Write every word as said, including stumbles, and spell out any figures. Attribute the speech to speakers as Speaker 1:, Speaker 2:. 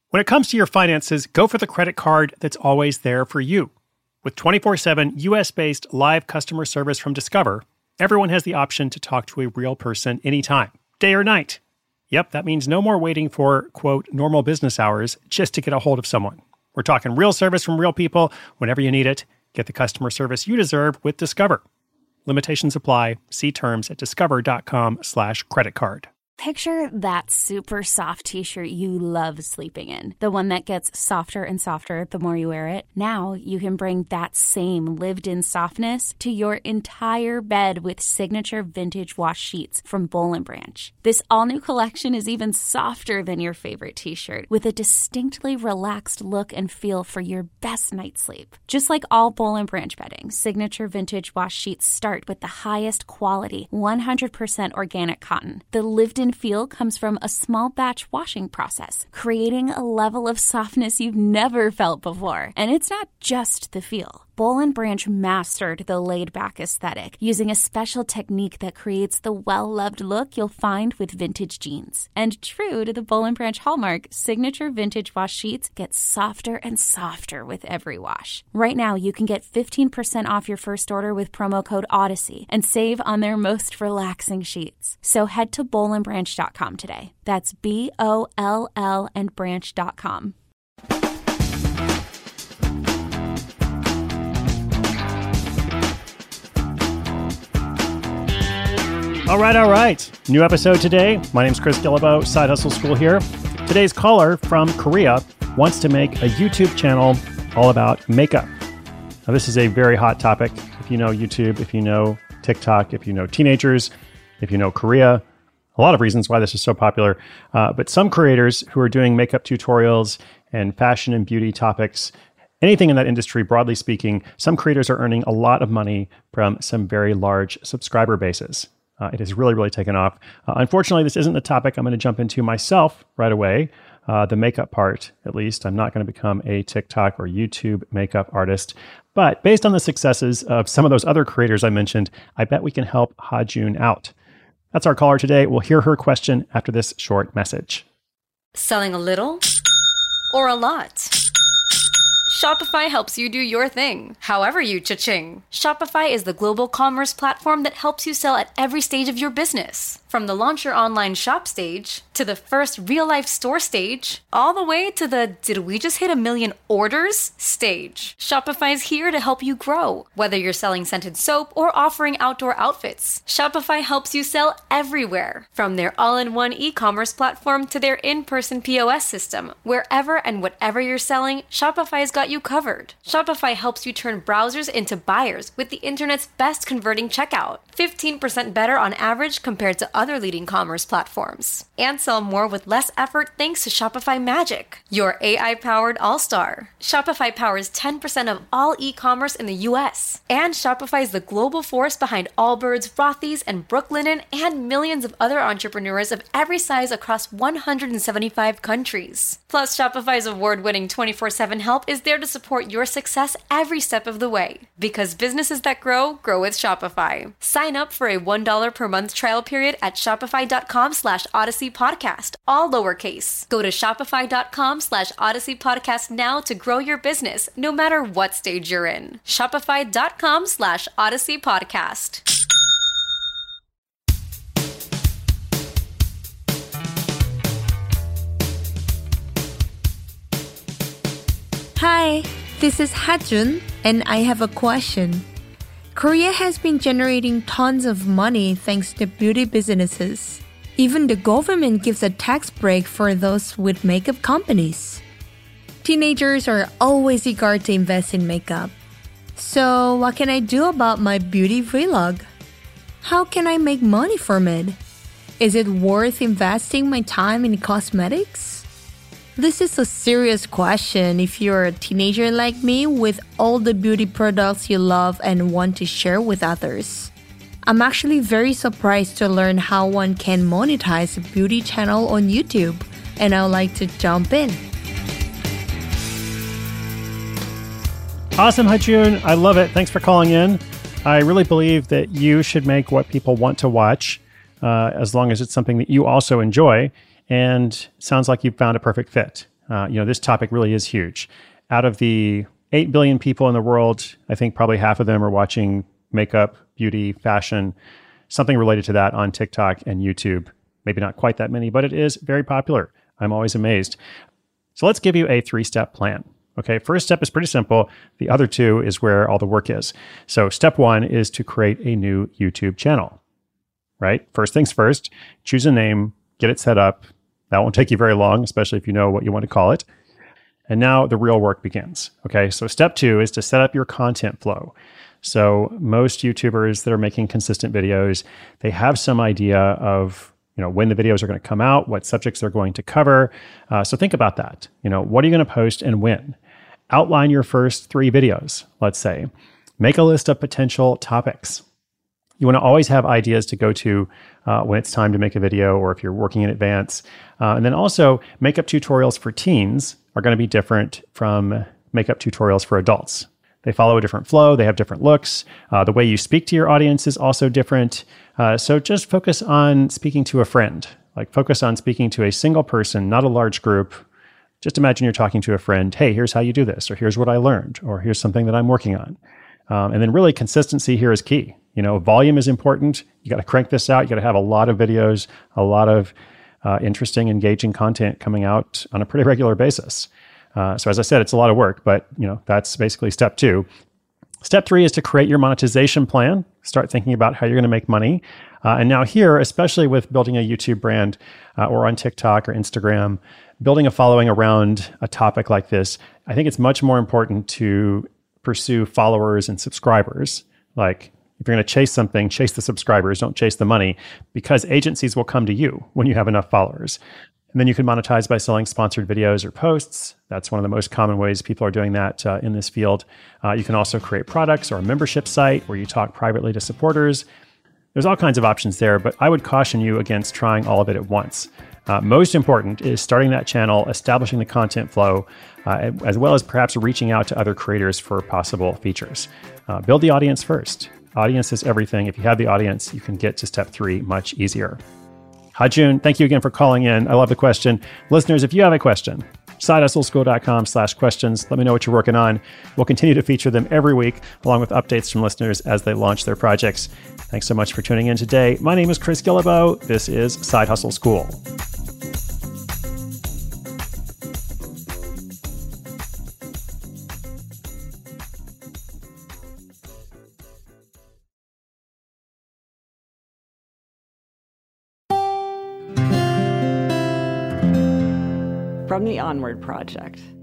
Speaker 1: When it comes to your finances, go for the credit card that's always there for you. With twenty-four seven U S-based live customer service from Discover, everyone has the option to talk to a real person anytime, day or night. Yep, that means no more waiting for, quote, normal business hours just to get a hold of someone. We're talking real service from real people whenever you need it. Get the customer service you deserve with Discover. Limitations apply. See terms at discover.com slash credit card.
Speaker 2: Picture that super soft t-shirt you love sleeping in. The one that gets softer and softer the more you wear it. Now you can bring that same lived-in softness to your entire bed with signature vintage wash sheets from Boll and Branch. This all-new collection is even softer than your favorite t-shirt, with a distinctly relaxed look and feel for your best night's sleep. Just like all Boll and Branch bedding, signature vintage wash sheets start with the highest quality, one hundred percent organic cotton. The lived-in feel comes from a small batch washing process, creating a level of softness you've never felt before. And it's not just the feel. Boll and Branch mastered the laid-back aesthetic using a special technique that creates the well-loved look you'll find with vintage jeans. And true to the Boll and Branch hallmark, signature vintage wash sheets get softer and softer with every wash. Right now, you can get fifteen percent off your first order with promo code Odyssey and save on their most relaxing sheets. So head to boll and branch dot com today. That's B O L L and branch dot com.
Speaker 1: All right, all right. New episode today. My name's Chris Guillebeau, Side Hustle School here. Today's caller from Korea wants to make a YouTube channel all about makeup. Now, this is a very hot topic. If you know YouTube, if you know TikTok, if you know teenagers, if you know Korea, a lot of reasons why this is so popular. Uh, but some creators who are doing makeup tutorials and fashion and beauty topics, anything in that industry, broadly speaking, some creators are earning a lot of money from some very large subscriber bases. Uh, it has really, really taken off. Uh, unfortunately, this isn't the topic I'm going to jump into myself right away. Uh, the makeup part, at least. I'm not going to become a TikTok or YouTube makeup artist. But based on the successes of some of those other creators I mentioned, I bet we can help Ha-Jun out. That's our caller today. We'll hear her question after this short message.
Speaker 3: Selling a little or a lot? Shopify helps you do your thing, however you cha-ching. Shopify is the global commerce platform that helps you sell at every stage of your business. From the launch your online shop stage, to the first real-life store stage, all the way to the did we just hit a million orders stage. Shopify is here to help you grow. Whether you're selling scented soap or offering outdoor outfits, Shopify helps you sell everywhere. From their all-in-one e-commerce platform to their in-person P O S system, wherever and whatever you're selling, Shopify's got you covered. Shopify helps you turn browsers into buyers with the internet's best converting checkout. fifteen percent better on average compared to other leading commerce platforms. And sell more with less effort thanks to Shopify Magic, your A I-powered all-star. Shopify powers ten percent of all e-commerce in the U S. And Shopify is the global force behind Allbirds, Rothy's, and Brooklinen, and millions of other entrepreneurs of every size across one hundred seventy-five countries. Plus, Shopify's award-winning twenty-four seven help is there to support your success every step of the way. Because businesses that grow, grow with Shopify. Sign up for a one dollar per month trial period at shopify.com slash Odyssey Podcast, all lowercase. Go to shopify.com slash Odyssey Podcast now to grow your business, no matter what stage you're in. Shopify.com slash Odyssey Podcast.
Speaker 4: Hi, this is Ha-Jun, and I have a question. Korea has been generating tons of money thanks to beauty businesses. Even the government gives a tax break for those with makeup companies. Teenagers are always eager to invest in makeup. So what can I do about my beauty vlog? How can I make money from it? Is it worth investing my time in cosmetics? This is a serious question if you're a teenager like me with all the beauty products you love and want to share with others. I'm actually very surprised to learn how one can monetize a beauty channel on YouTube, and I'd like to jump in.
Speaker 1: Awesome, Ha-Jun. I love it. Thanks for calling in. I really believe that you should make what people want to watch, uh, as long as it's something that you also enjoy. And sounds like you've found a perfect fit. uh, you know, this topic really is huge. Out of the eight billion people in the world, I think probably half of them are watching makeup, beauty, fashion, something related to that on TikTok and YouTube. Maybe not quite that many, but it is very popular. I'm always amazed. So let's give you a three-step plan. Okay, first step is pretty simple. The other two is where all the work is. So step one is to create a new YouTube channel, right? First things first, choose a name, get it set up. That won't take you very long, especially if you know what you want to call it. And now the real work begins. Okay, so step two is to set up your content flow. So most YouTubers that are making consistent videos, they have some idea of, you know, when the videos are going to come out, what subjects they're going to cover. Uh, so think about that. You know, what are you going to post and when? Outline your first three videos, let's say. Make a list of potential topics. You want to always have ideas to go to uh, when it's time to make a video or if you're working in advance. Uh, and then also, makeup tutorials for teens are going to be different from makeup tutorials for adults. They follow a different flow. They have different looks. Uh, the way you speak to your audience is also different. Uh, so just focus on speaking to a friend. Like focus on speaking to a single person, not a large group. Just imagine you're talking to a friend. Hey, here's how you do this, or here's what I learned, or here's something that I'm working on. Um, and then really consistency here is key. You know, volume is important. You got to crank this out. You got to have a lot of videos, a lot of uh, interesting, engaging content coming out on a pretty regular basis. Uh, so as I said, it's a lot of work, but you know, that's basically step two. Step three is to create your monetization plan. Start thinking about how you're going to make money. Uh, and now here, especially with building a YouTube brand uh, or on TikTok or Instagram, building a following around a topic like this, I think it's much more important to pursue followers and subscribers. Like if you're going to chase something, chase the subscribers, don't chase the money, because agencies will come to you when you have enough followers. And then you can monetize by selling sponsored videos or posts. That's one of the most common ways people are doing that uh, in this field. Uh, you can also create products or a membership site where you talk privately to supporters. There's all kinds of options there, but I would caution you against trying all of it at once. Uh, most important is starting that channel, establishing the content flow, uh, as well as perhaps reaching out to other creators for possible features. Uh, build the audience first. Audience is everything. If you have the audience, you can get to step three much easier. Hajun, thank you again for calling in. I love the question. Listeners, if you have a question, sidehustleschool.com slash questions. Let me know what you're working on. We'll continue to feature them every week, along with updates from listeners as they launch their projects. Thanks so much for tuning in today. My name is Chris Guillebeau. This is Side Hustle School.
Speaker 5: From the Onward Project.